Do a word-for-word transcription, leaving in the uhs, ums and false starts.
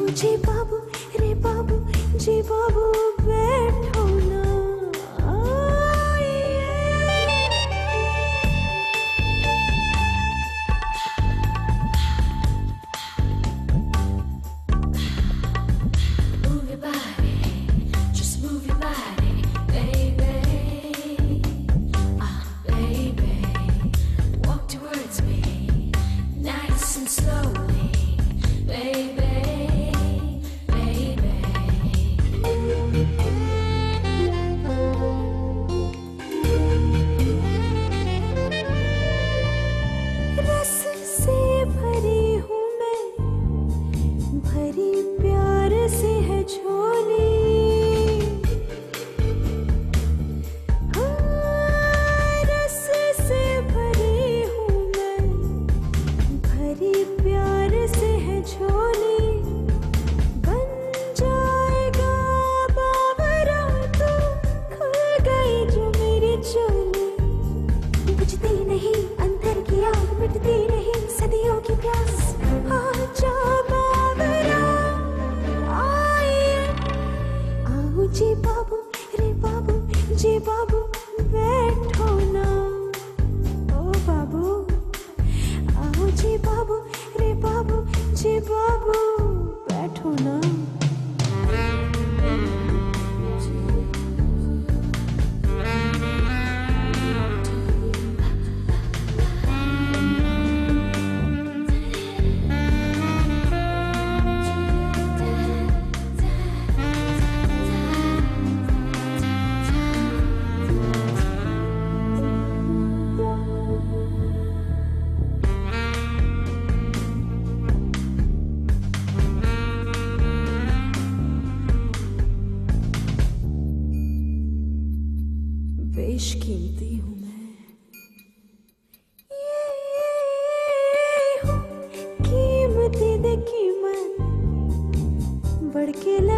जी बाबू रे बाबू जी बाबू बैठो ना सदियों की प्यास आजा बाबरा आए आओ जी बाबू रे बाबू जी बाबू बैठो ना ओ बाबू आओ जी बाबू रे बाबू जी बाबू बैठो ना बेशकीमती हूँ मैं ये, ये हूँ कीमती दे कीमत बढ़ के